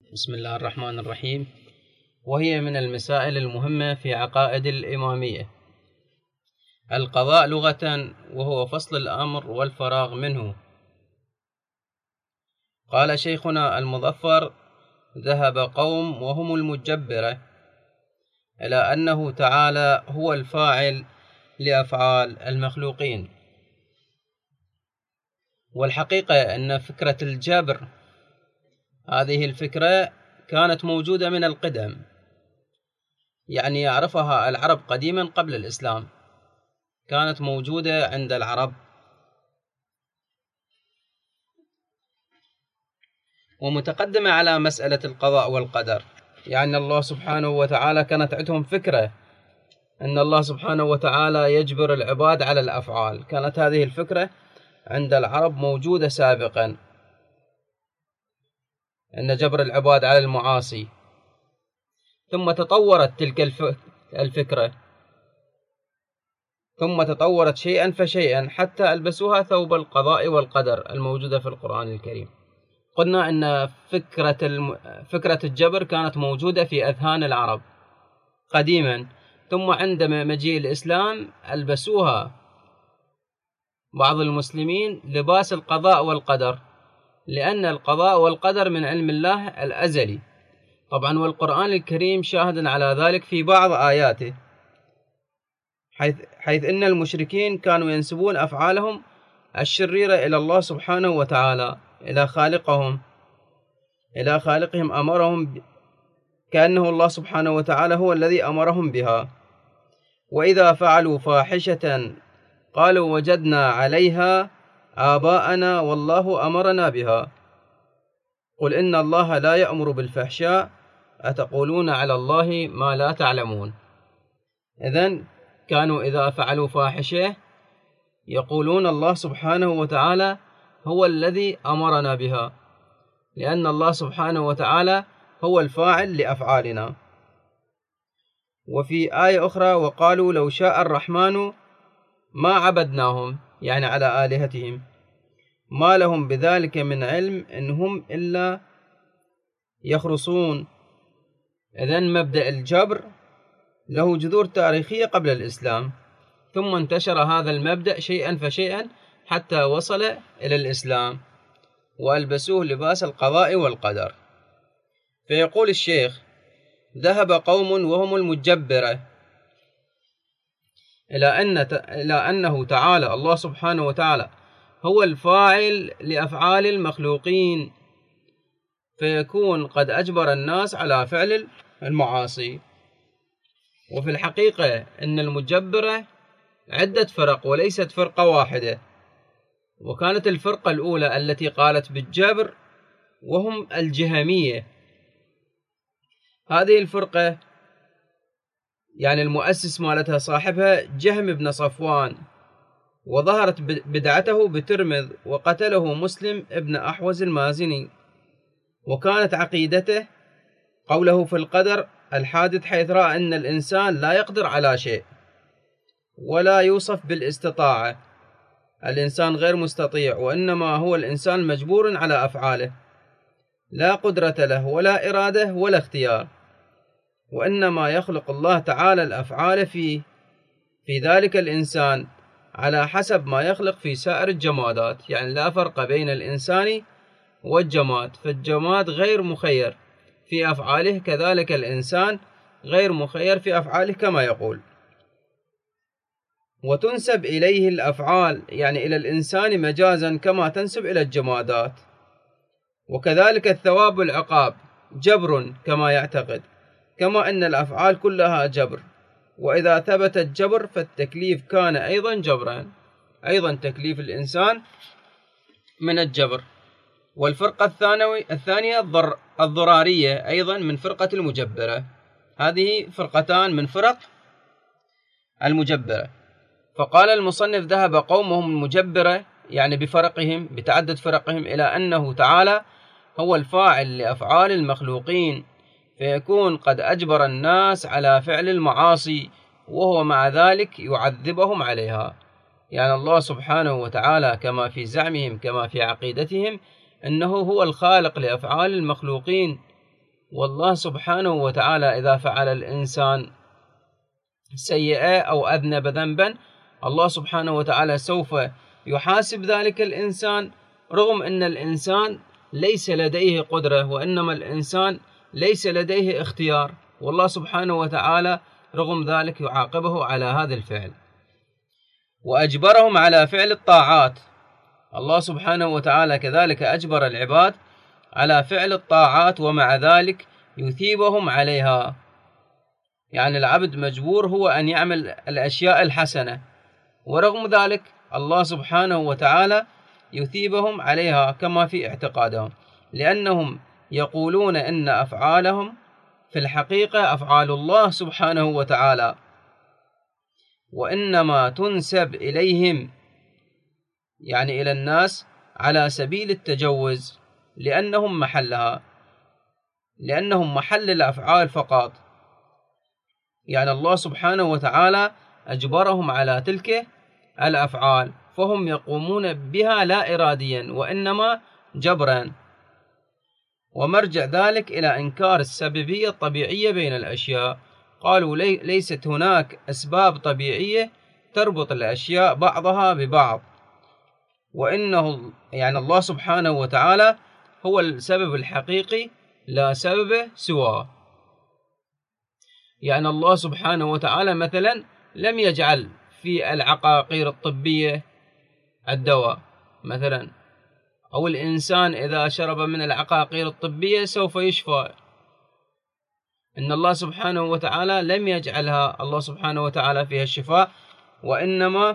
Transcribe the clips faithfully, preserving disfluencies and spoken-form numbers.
بسم الله الرحمن الرحيم. وهي من المسائل المهمة في عقائد الإمامية. القضاء لغة وهو فصل الأمر والفراغ منه. قال شيخنا المظفر: ذهب قوم وهم المجبرة إلى أنه تعالى هو الفاعل لأفعال المخلوقين. والحقيقة أن فكرة الجبر هذه الفكرة كانت موجودة من القدم، يعني يعرفها العرب قديما قبل الإسلام، كانت موجودة عند العرب، ومتقدمة على مسألة القضاء والقدر. يعني الله سبحانه وتعالى كانت عندهم فكرة أن الله سبحانه وتعالى يجبر العباد على الأفعال، كانت هذه الفكرة عند العرب موجودة سابقا، أن جبر العباد على المعاصي. ثم تطورت تلك الفكرة ثم تطورت شيئا فشيئا حتى ألبسوها ثوب القضاء والقدر الموجودة في القرآن الكريم. قلنا أن فكرة, الم... فكرة الجبر كانت موجودة في أذهان العرب قديما، ثم عندما مجيء الإسلام ألبسوها بعض المسلمين لباس القضاء والقدر، لأن القضاء والقدر من علم الله الأزلي طبعا، والقرآن الكريم شاهد على ذلك في بعض آياته، حيث, حيث إن المشركين كانوا ينسبون أفعالهم الشريرة إلى الله سبحانه وتعالى، إلى خالقهم إلى خالقهم أمرهم، كأنه الله سبحانه وتعالى هو الذي أمرهم بها. وإذا فعلوا فاحشة قالوا وجدنا عليها آباءنا والله أمرنا بها قل إن الله لا يأمر بالفحشاء أتقولون على الله ما لا تعلمون. إذن كانوا إذا فعلوا فاحشة يقولون الله سبحانه وتعالى هو الذي أمرنا بها، لأن الله سبحانه وتعالى هو الفاعل لأفعالنا. وفي آية أخرى: وقالوا لو شاء الرحمن ما عبدناهم، يعني على آلهتهم، ما لهم بذلك من علم إن هم إلا يخرصون. إذن مبدأ الجبر له جذور تاريخية قبل الإسلام، ثم انتشر هذا المبدأ شيئا فشيئا حتى وصل إلى الإسلام وألبسوه لباس القضاء والقدر. فيقول الشيخ: ذهب قوم وهم المجبرة إلى أن إلى أنه تعالى الله سبحانه وتعالى هو الفاعل لأفعال المخلوقين، فيكون قد أجبر الناس على فعل المعاصي. وفي الحقيقة أن المجبرة عدة فرق وليست فرقة واحدة، وكانت الفرقة الأولى التي قالت بالجبر وهم الجهمية. هذه الفرقة يعني المؤسس مالتها صاحبها جهم بن صفوان، وظهرت بدعته بترمذ وقتله مسلم ابن أحوز المازني. وكانت عقيدته قوله في القدر الحادث، حيث رأى أن الإنسان لا يقدر على شيء ولا يوصف بالاستطاعة، الإنسان غير مستطيع، وإنما هو الإنسان مجبور على أفعاله، لا قدرة له ولا إرادة ولا اختيار، وإنما يخلق الله تعالى الأفعال في في ذلك الإنسان على حسب ما يخلق في سائر الجمادات. يعني لا فرق بين الإنسان والجماد، فالجماد غير مخير في أفعاله، كذلك الإنسان غير مخير في أفعاله كما يقول. وتنسب إليه الأفعال يعني إلى الإنسان مجازا كما تنسب إلى الجمادات. وكذلك الثواب والعقاب جبر كما يعتقد، كما أن الأفعال كلها جبر، وإذا ثبت الجبر فالتكليف كان أيضا جبرا، أيضا تكليف الإنسان من الجبر. والفرقة الثانوي الثانية الضر الضرارية أيضا من فرقة المجبرة. هذه فرقتان من فرق المجبرة. فقال المصنف: ذهب قومهم المجبرة، يعني بفرقهم بتعدد فرقهم، إلى أنه تعالى هو الفاعل لأفعال المخلوقين، فيكون قد أجبر الناس على فعل المعاصي وهو مع ذلك يعذبهم عليها. يعني الله سبحانه وتعالى كما في زعمهم كما في عقيدتهم أنه هو الخالق لأفعال المخلوقين، والله سبحانه وتعالى إذا فعل الإنسان سيئة أو أذنب ذنبا، الله سبحانه وتعالى سوف يحاسب ذلك الإنسان، رغم أن الإنسان ليس لديه قدرة، وإنما الإنسان ليس لديه اختيار، والله سبحانه وتعالى رغم ذلك يعاقبه على هذا الفعل. وأجبرهم على فعل الطاعات، الله سبحانه وتعالى كذلك أجبر العباد على فعل الطاعات، ومع ذلك يثيبهم عليها. يعني العبد مجبور هو أن يعمل الأشياء الحسنة، ورغم ذلك الله سبحانه وتعالى يثيبهم عليها كما في اعتقادهم، لأنهم يقولون إن أفعالهم في الحقيقة أفعال الله سبحانه وتعالى، وإنما تنسب إليهم يعني إلى الناس على سبيل التجوز، لأنهم محلها، لأنهم محل الأفعال فقط. يعني الله سبحانه وتعالى أجبرهم على تلك الأفعال، فهم يقومون بها لا إراديا وإنما جبرا. ومرجع ذلك إلى إنكار السببية الطبيعية بين الأشياء، قالوا لي ليست هناك أسباب طبيعية تربط الأشياء بعضها ببعض، وإنه يعني الله سبحانه وتعالى هو السبب الحقيقي لا سبب سواه. يعني الله سبحانه وتعالى مثلا لم يجعل في العقاقير الطبية الدواء مثلا، أو الإنسان إذا شرب من العقاقير الطبية سوف يشفى، إن الله سبحانه وتعالى لم يجعلها الله سبحانه وتعالى فيها الشفاء، وإنما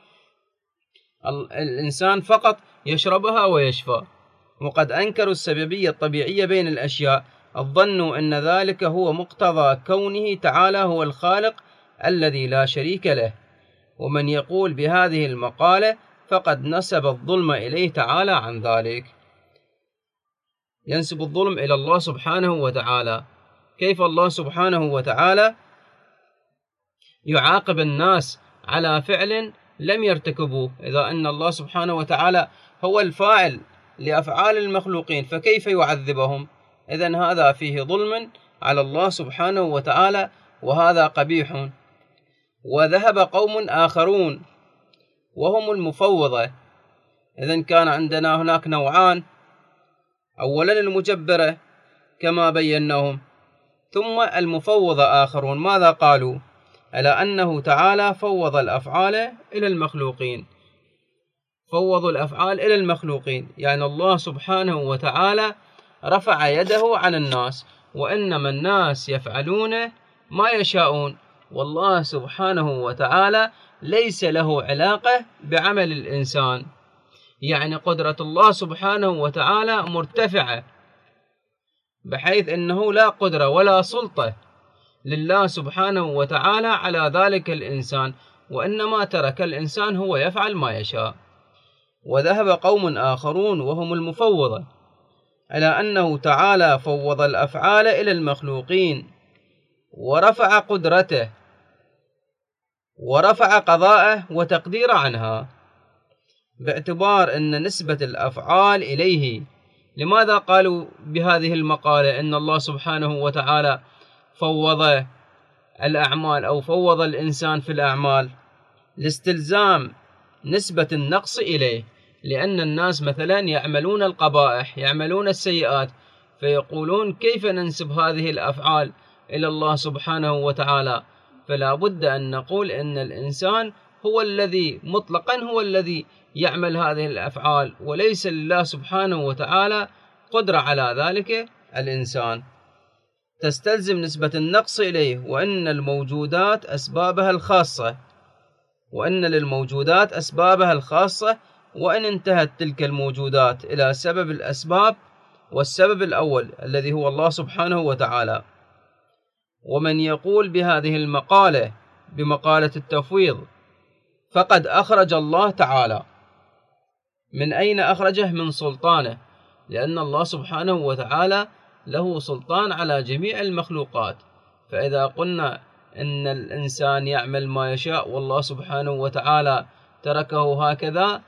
الإنسان فقط يشربها ويشفى. وقد أنكروا السببية الطبيعية بين الأشياء، الظن أن ذلك هو مقتضى كونه تعالى هو الخالق الذي لا شريك له. ومن يقول بهذه المقالة فقد نسب الظلم إليه تعالى عن ذلك، ينسب الظلم إلى الله سبحانه وتعالى. كيف الله سبحانه وتعالى يعاقب الناس على فعل لم يرتكبوه، إذا أن الله سبحانه وتعالى هو الفاعل لأفعال المخلوقين، فكيف يعذبهم؟ إذن هذا فيه ظلم على الله سبحانه وتعالى، وهذا قبيح. وذهب قوم آخرون وهم المفوضة. إذن كان عندنا هناك نوعان، أولا المجبرة كما بيناهم، ثم المفوضة آخرون. ماذا قالوا؟ على أنه تعالى فوض الأفعال إلى المخلوقين، فوضوا الأفعال إلى المخلوقين، يعني الله سبحانه وتعالى رفع يده عن الناس، وإنما الناس يفعلون ما يشاءون، والله سبحانه وتعالى ليس له علاقة بعمل الإنسان. يعني قدرة الله سبحانه وتعالى مرتفعة، بحيث أنه لا قدرة ولا سلطة لله سبحانه وتعالى على ذلك الإنسان، وإنما ترك الإنسان هو يفعل ما يشاء. وذهب قوم آخرون وهم المفوضة على أنه تعالى فوض الأفعال إلى المخلوقين، ورفع قدرته ورفع قضاءه وتقديره عنها، باعتبار أن نسبة الأفعال إليه. لماذا قالوا بهذه المقالة أن الله سبحانه وتعالى فوض الأعمال أو فوض الإنسان في الأعمال؟ لاستلزام نسبة النقص إليه، لأن الناس مثلا يعملون القبائح، يعملون السيئات، فيقولون كيف ننسب هذه الأفعال إلى الله سبحانه وتعالى؟ فلا بد أن نقول أن الإنسان هو الذي مطلقا هو الذي يعمل هذه الأفعال، وليس لله سبحانه وتعالى قدرة على ذلك الإنسان. تستلزم نسبة النقص إليه، وأن الموجودات أسبابها الخاصة وأن للموجودات أسبابها الخاصة، وإن انتهت تلك الموجودات إلى سبب الأسباب، والسبب الأول الذي هو الله سبحانه وتعالى. ومن يقول بهذه المقالة بمقالة التفويض فقد أخرج الله تعالى. من أين أخرجه؟ من سلطانه، لأن الله سبحانه وتعالى له سلطان على جميع المخلوقات. فإذا قلنا إن الإنسان يعمل ما يشاء والله سبحانه وتعالى تركه هكذا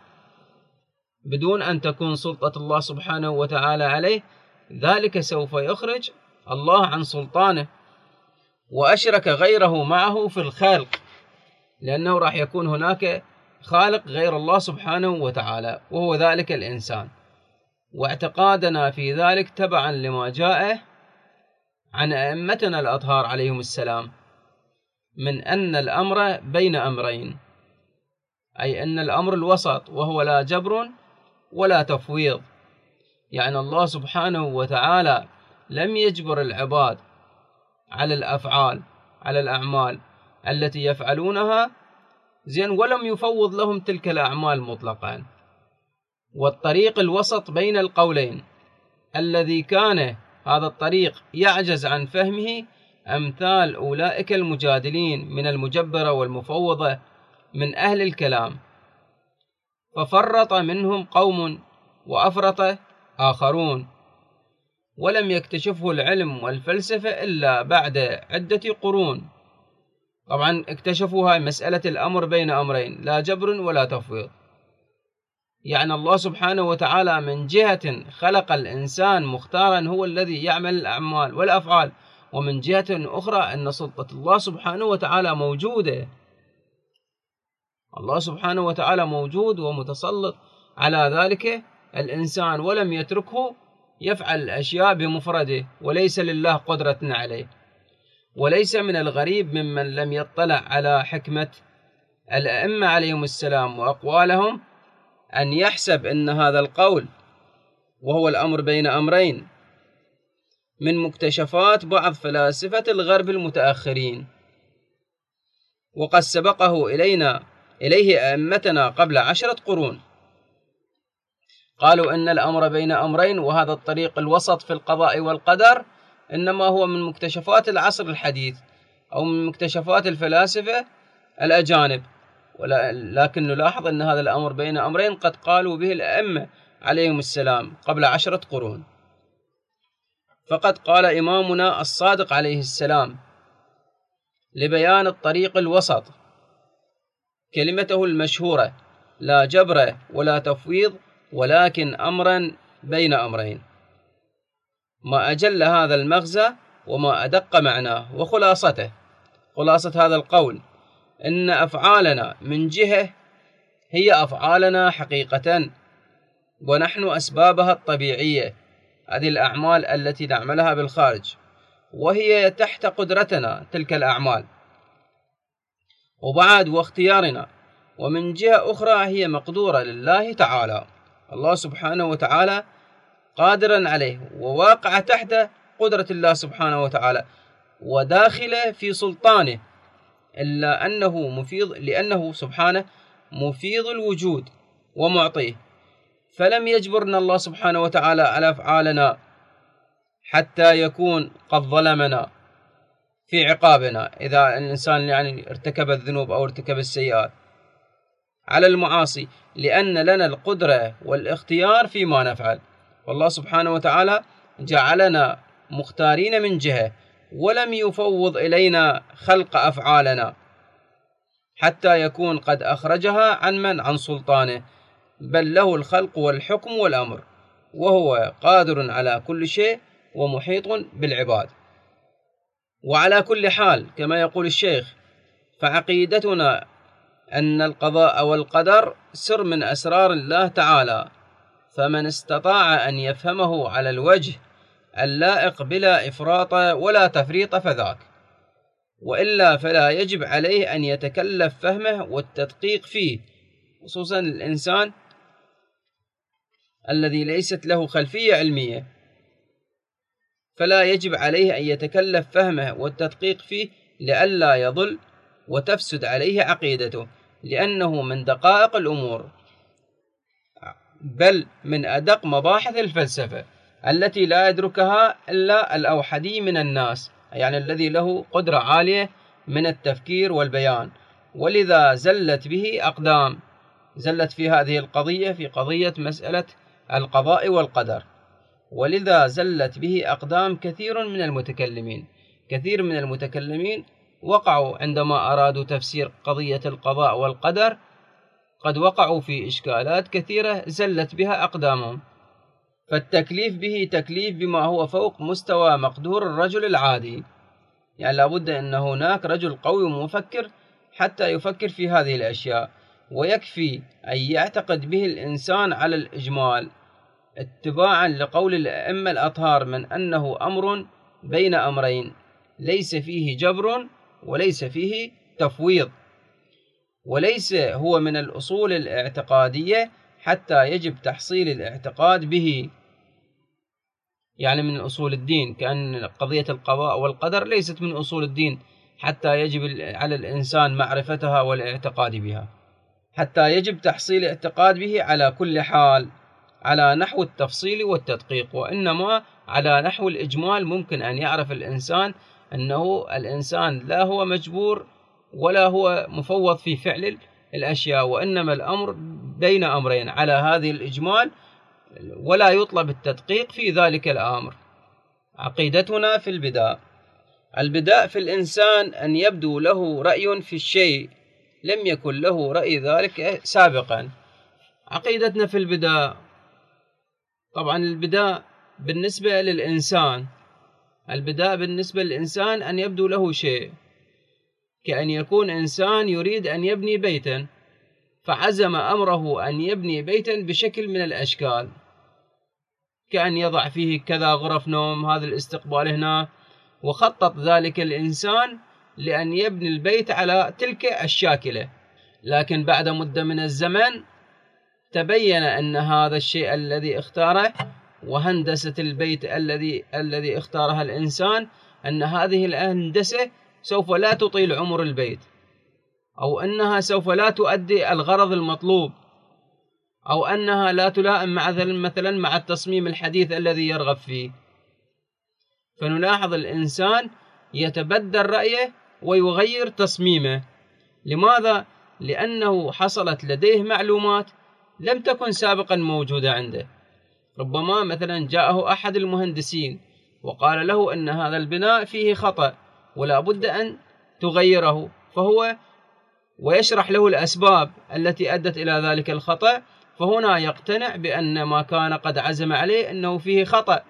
بدون أن تكون سلطة الله سبحانه وتعالى عليه، ذلك سوف يخرج الله عن سلطانه وأشرك غيره معه في الخلق، لأنه راح يكون هناك خالق غير الله سبحانه وتعالى وهو ذلك الإنسان. واعتقادنا في ذلك تبعا لما جاء عن أئمتنا الأطهار عليهم السلام من أن الأمر بين أمرين، أي أن الأمر الوسط وهو لا جبر ولا تفويض. يعني الله سبحانه وتعالى لم يجبر العباد على الأفعال على الأعمال التي يفعلونها زين، ولم يفوض لهم تلك الأعمال مطلقا. والطريق الوسط بين القولين الذي كان هذا الطريق يعجز عن فهمه أمثال أولئك المجادلين من المجبرة والمفوضة من أهل الكلام، ففرط منهم قوم وأفرط آخرون، ولم يكتشفه العلم والفلسفة إلا بعد عدة قرون. طبعا اكتشفوها مسألة الأمر بين أمرين لا جبر ولا تفويض. يعني الله سبحانه وتعالى من جهة خلق الإنسان مختارا هو الذي يعمل الأعمال والأفعال، ومن جهة أخرى أن سلطة الله سبحانه وتعالى موجودة. الله سبحانه وتعالى موجود ومتسلط على ذلك الإنسان، ولم يتركه يفعل الأشياء بمفرده، وليس لله قدرة عليه. وليس من الغريب ممن لم يطلع على حكمة الأئمة عليهم السلام وأقوالهم أن يحسب أن هذا القول وهو الأمر بين أمرين من مكتشفات بعض فلاسفة الغرب المتأخرين، وقد سبقه إلينا إليه أئمتنا قبل عشرة قرون. قالوا أن الأمر بين أمرين وهذا الطريق الوسط في القضاء والقدر إنما هو من مكتشفات العصر الحديث أو من مكتشفات الفلاسفة الأجانب، لكن نلاحظ أن هذا الأمر بين أمرين قد قالوا به الأئمة عليهم السلام قبل عشرة قرون. فقد قال إمامنا الصادق عليه السلام لبيان الطريق الوسط كلمته المشهورة: لا جبر ولا تفويض ولكن أمرا بين أمرين. ما أجل هذا المغزى وما أدق معناه. وخلاصته خلاصة هذا القول إن أفعالنا من جهة هي أفعالنا حقيقة، ونحن أسبابها الطبيعية، هذه الأعمال التي نعملها بالخارج، وهي تحت قدرتنا تلك الأعمال وبعد واختيارنا. ومن جهة أخرى هي مقدورة لله تعالى، الله سبحانه وتعالى قادرا عليه وواقع تحت قدرة الله سبحانه وتعالى وداخله في سلطانه، إلا أنه مفيض لأنه سبحانه مفيض الوجود ومعطيه، فلم يجبرنا الله سبحانه وتعالى على أفعالنا حتى يكون قد ظلمنا في عقابنا إذا الإنسان يعني ارتكب الذنوب أو ارتكب السيئات على المعاصي، لأن لنا القدرة والاختيار فيما نفعل. والله سبحانه وتعالى جعلنا مختارين من جهة، ولم يفوض إلينا خلق أفعالنا حتى يكون قد أخرجها عن من؟ عن سلطانه، بل له الخلق والحكم والأمر، وهو قادر على كل شيء ومحيط بالعباد. وعلى كل حال كما يقول الشيخ، فعقيدتنا أن القضاء والقدر سر من أسرار الله تعالى، فمن استطاع أن يفهمه على الوجه اللائق بلا إفراط ولا تفريط فذاك، وإلا فلا يجب عليه أن يتكلف فهمه والتدقيق فيه، خصوصا الإنسان الذي ليست له خلفية علمية، فلا يجب عليه أن يتكلف فهمه والتدقيق فيه لئلا يضل وتفسد عليه عقيدته، لأنه من دقائق الأمور، بل من أدق مباحث الفلسفة التي لا يدركها إلا الأوحدي من الناس، يعني الذي له قدرة عالية من التفكير والبيان. ولذا زلت به أقدام، زلت في هذه القضية، في قضية مسألة القضاء والقدر، ولذا زلت به أقدام كثير من المتكلمين. كثير من المتكلمين وقعوا عندما أرادوا تفسير قضية القضاء والقدر، قد وقعوا في إشكالات كثيرة زلت بها أقدامهم. فالتكليف به تكليف بما هو فوق مستوى مقدور الرجل العادي، يعني لابد أن هناك رجل قوي ومفكر حتى يفكر في هذه الأشياء، ويكفي أن يعتقد به الإنسان على الإجمال اتباعا لقول الأئمة الأطهار من أنه أمر بين أمرين ليس فيه جبر وليس فيه تفويض، وليس هو من الأصول الاعتقادية حتى يجب تحصيل الاعتقاد به، يعني من أصول الدين، كأن قضية القضاء والقدر ليست من أصول الدين حتى يجب على الإنسان معرفتها والاعتقاد بها، حتى يجب تحصيل اعتقاد به على كل حال على نحو التفصيل والتدقيق، وإنما على نحو الإجمال ممكن أن يعرف الإنسان أنه الإنسان لا هو مجبور ولا هو مفوض في فعل الأشياء، وإنما الأمر بين أمرين على هذه الإجمال، ولا يطلب التدقيق في ذلك الأمر. عقيدتنا في البداء: البداء في الإنسان أن يبدو له رأي في الشيء لم يكن له رأي ذلك سابقا. عقيدتنا في البداء، طبعا البداء بالنسبة للإنسان، البداء بالنسبة للإنسان أن يبدو له شيء، كأن يكون إنسان يريد أن يبني بيتا فعزم أمره أن يبني بيتا بشكل من الأشكال، كأن يضع فيه كذا غرف نوم، هذا الاستقبال هنا، وخطط ذلك الإنسان لأن يبني البيت على تلك الشاكلة، لكن بعد مدة من الزمن تبين أن هذا الشيء الذي اختاره وهندسة البيت الذي الذي اختارها الإنسان أن هذه الهندسة سوف لا تطيل عمر البيت، أو أنها سوف لا تؤدي الغرض المطلوب، أو أنها لا تلائم مع مثلا مع التصميم الحديث الذي يرغب فيه. فنلاحظ الإنسان يتبدل رأيه ويغير تصميمه. لماذا؟ لأنه حصلت لديه معلومات لم تكن سابقا موجودة عنده. ربما مثلا جاءه أحد المهندسين وقال له أن هذا البناء فيه خطأ ولا بد أن تغيره، فهو ويشرح له الأسباب التي أدت إلى ذلك الخطأ، فهنا يقتنع بأن ما كان قد عزم عليه أنه فيه خطأ،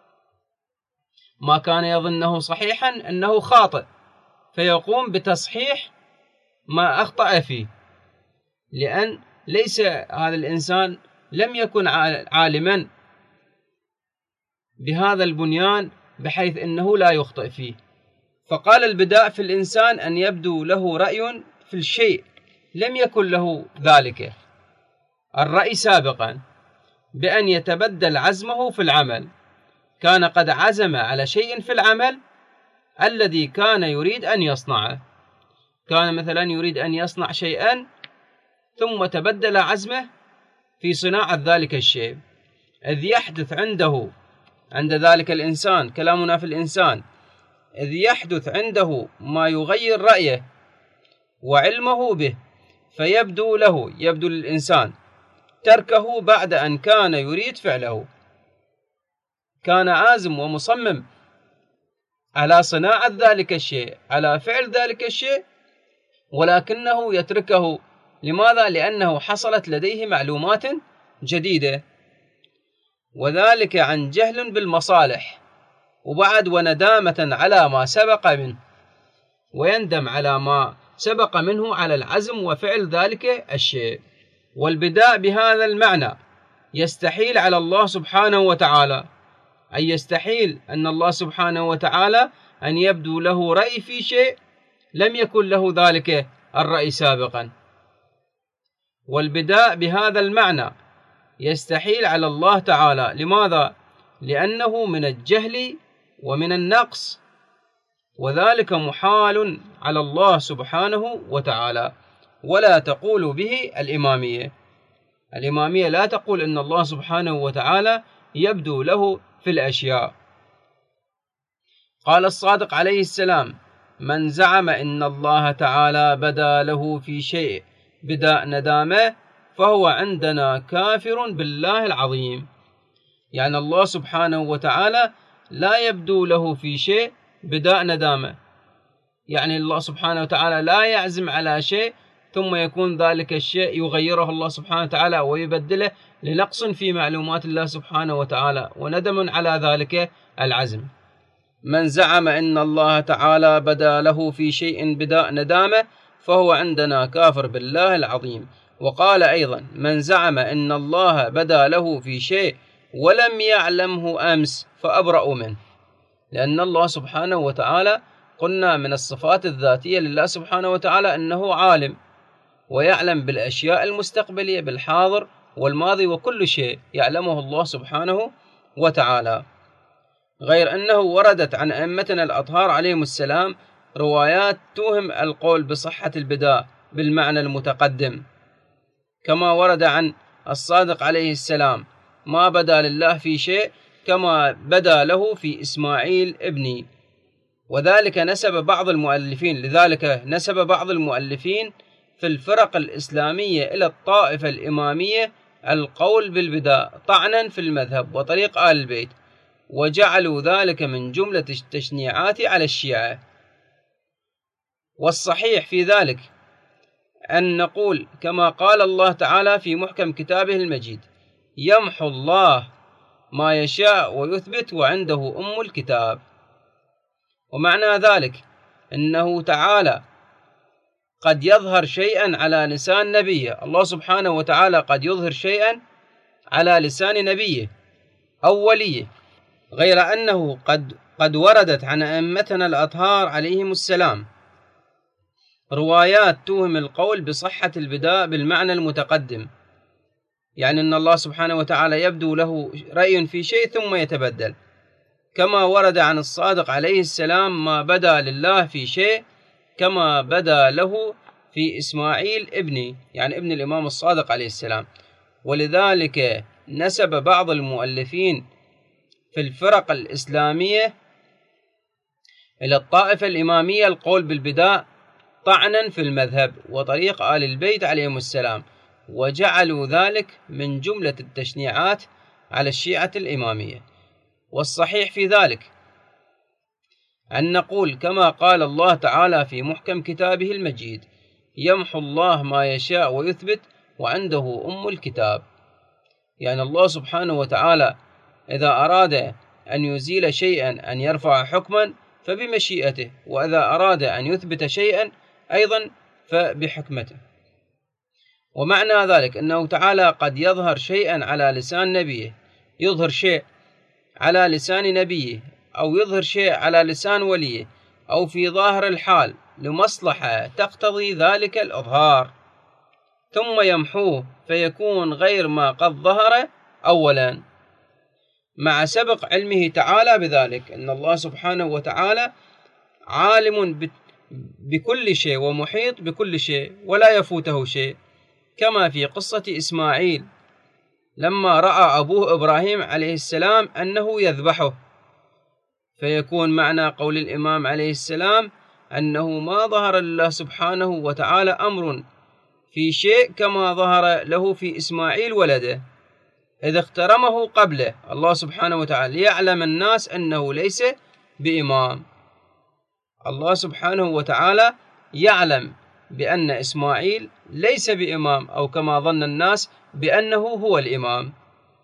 ما كان يظنه صحيحا أنه خاطئ، فيقوم بتصحيح ما أخطأ فيه، لأن ليس هذا الإنسان لم يكن عالما بهذا البنيان بحيث أنه لا يخطئ فيه. فقال البداء في الإنسان أن يبدو له رأي في الشيء لم يكن له ذلك الرأي سابقا، بأن يتبدل عزمه في العمل. كان قد عزم على شيء في العمل الذي كان يريد أن يصنعه، كان مثلا يريد أن يصنع شيئا ثم تبدل عزمه في صناعة ذلك الشيء، إذ يحدث عنده عند ذلك الإنسان، كلامنا في الإنسان، إذ يحدث عنده ما يغير رأيه وعلمه به، فيبدو له يبدو للإنسان تركه بعد أن كان يريد فعله، كان عازم ومصمم على صناعة ذلك الشيء، على فعل ذلك الشيء، ولكنه يتركه. لماذا؟ لأنه حصلت لديه معلومات جديدة، وذلك عن جهل بالمصالح، وبعد وندامة على ما سبق منه، ويندم على ما سبق منه على العزم وفعل ذلك الشيء. والبداء بهذا المعنى يستحيل على الله سبحانه وتعالى، أي يستحيل أن الله سبحانه وتعالى أن يبدو له رأي في شيء لم يكن له ذلك الرأي سابقا. والبداء بهذا المعنى يستحيل على الله تعالى. لماذا؟ لأنه من الجهل ومن النقص، وذلك محال على الله سبحانه وتعالى. ولا تقول به الإمامية، الإمامية لا تقول أن الله سبحانه وتعالى يبدو له في الأشياء. قال الصادق عليه السلام: من زعم إن الله تعالى بدا له في شيء بداء ندامه فهو عندنا كافر بالله العظيم. يعني الله سبحانه وتعالى لا يبدو له في شيء بداء ندامه، يعني الله سبحانه وتعالى لا يعزم على شيء ثم يكون ذلك الشيء يغيره الله سبحانه وتعالى ويبدله لنقص في معلومات الله سبحانه وتعالى، وندم على ذلك العزم. من زعم إن الله تعالى بدا له في شيء بداء ندامة فهو عندنا كافر بالله العظيم. وقال أيضا: من زعم إن الله بدا له في شيء ولم يعلمه أمس فأبرأ منه. لأن الله سبحانه وتعالى قلنا من الصفات الذاتية لله سبحانه وتعالى أنه عالم ويعلم بالأشياء المستقبلية بالحاضر والماضي، وكل شيء يعلمه الله سبحانه وتعالى. غير أنه وردت عن أئمتنا الأطهار عليهم السلام روايات توهم القول بصحة البداء بالمعنى المتقدم، كما ورد عن الصادق عليه السلام: ما بدا لله في شيء كما بدا له في إسماعيل ابني. وذلك نسب بعض المؤلفين لذلك نسب بعض المؤلفين في الفرق الإسلامية إلى الطائفة الإمامية القول بالبداء طعنا في المذهب وطريق آل البيت، وجعلوا ذلك من جملة التشنيعات على الشيعة. والصحيح في ذلك أن نقول كما قال الله تعالى في محكم كتابه المجيد: يمحو الله ما يشاء ويثبت وعنده أم الكتاب. ومعنى ذلك أنه تعالى قد يظهر شيئا على لسان نبيه، الله سبحانه وتعالى قد يظهر شيئا على لسان نبيه أو وليه، غير أنه قد قد وردت عن أئمتنا الأطهار عليهم السلام روايات توهم القول بصحة البداء بالمعنى المتقدم، يعني أن الله سبحانه وتعالى يبدو له رأي في شيء ثم يتبدل، كما ورد عن الصادق عليه السلام: ما بدا لله في شيء كما بدا له في إسماعيل ابني، يعني ابن الإمام الصادق عليه السلام. ولذلك نسب بعض المؤلفين في الفرق الإسلامية إلى الطائفة الإمامية القول بالبداء طعنا في المذهب وطريق آل البيت عليهم السلام، وجعلوا ذلك من جملة التشنيعات على الشيعة الإمامية. والصحيح في ذلك أن نقول كما قال الله تعالى في محكم كتابه المجيد: يمحو الله ما يشاء ويثبت وعنده أم الكتاب. يعني الله سبحانه وتعالى إذا أراد أن يزيل شيئا، أن يرفع حكما، فبمشيئته، وإذا أراد أن يثبت شيئا أيضا فبحكمته. ومعنى ذلك أنه تعالى قد يظهر شيئا على لسان نبيه، يظهر شيء على لسان نبيه، أو يظهر شيء على لسان وليه، أو في ظاهر الحال لمصلحة تقتضي ذلك الإظهار، ثم يمحوه فيكون غير ما قد ظهر أولا، مع سبق علمه تعالى بذلك. أن الله سبحانه وتعالى عالم بكل شيء ومحيط بكل شيء ولا يفوته شيء، كما في قصة إسماعيل لما رأى أبوه إبراهيم عليه السلام أنه يذبحه، فيكون معنى قول الإمام عليه السلام أنه ما ظهر الله سبحانه وتعالى أمر في شيء كما ظهر له في إسماعيل ولده، إذا اخترمه قبله الله سبحانه وتعالى ليعلم الناس أنه ليس بإمام. الله سبحانه وتعالى يعلم بأن إسماعيل ليس بإمام، أو كما ظن الناس بأنه هو الإمام،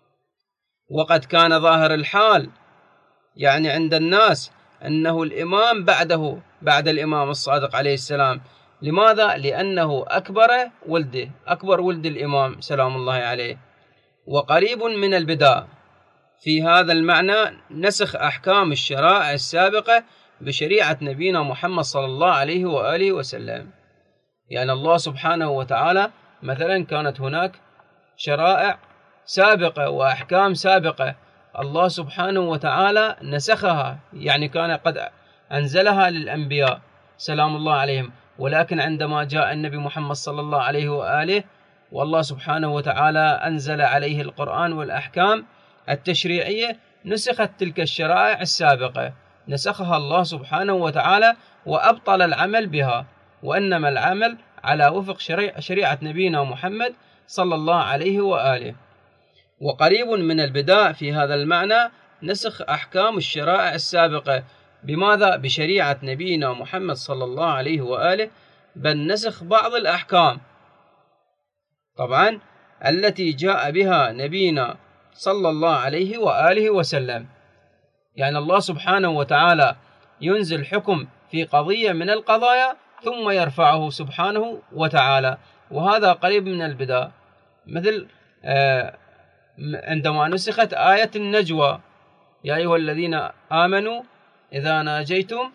وقد كان ظاهر الحال يعني عند الناس أنه الإمام بعده، بعد الإمام الصادق عليه السلام. لماذا؟ لأنه أكبر ولده، أكبر ولد الإمام سلام الله عليه، وقريب من البداء. في هذا المعنى نسخ أحكام الشرائع السابقة بشريعة نبينا محمد صلى الله عليه وآله وسلم. يعني الله سبحانه وتعالى مثلا كانت هناك شرائع سابقة وأحكام سابقة الله سبحانه وتعالى نسخها، يعني كان قد أنزلها للأنبياء سلام الله عليهم، ولكن عندما جاء النبي محمد صلى الله عليه وآله والله سبحانه وتعالى أنزل عليه القرآن والأحكام التشريعية، نسخت تلك الشرائع السابقة، نسخها الله سبحانه وتعالى وأبطل العمل بها، وإنما العمل على وفق شريعة نبينا محمد صلى الله عليه وآله. وقريب من البداء في هذا المعنى نسخ أحكام الشرائع السابقة بماذا؟ بشريعة نبينا محمد صلى الله عليه وآله بل نسخ بعض الأحكام طبعا التي جاء بها نبينا صلى الله عليه وآله وسلم. يعني الله سبحانه وتعالى ينزل حكم في قضية من القضايا ثم يرفعه سبحانه وتعالى، وهذا قريب من البداء. مثل عندما نسخت آية النجوى: يا أيها الذين آمنوا إذا ناجيتم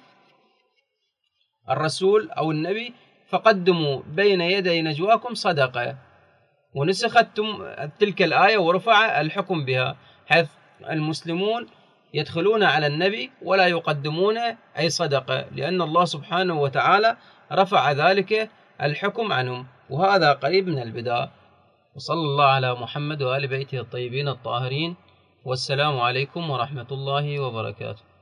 الرسول أو النبي فقدموا بين يدي نجواكم صدقة، ونسخت تلك الآية ورفع الحكم بها، حيث المسلمون يدخلون على النبي ولا يقدمون أي صدقة، لأن الله سبحانه وتعالى رفع ذلك الحكم عنهم، وهذا قريب من البداء. وصلى الله على محمد وآل بيته الطيبين الطاهرين، والسلام عليكم ورحمة الله وبركاته.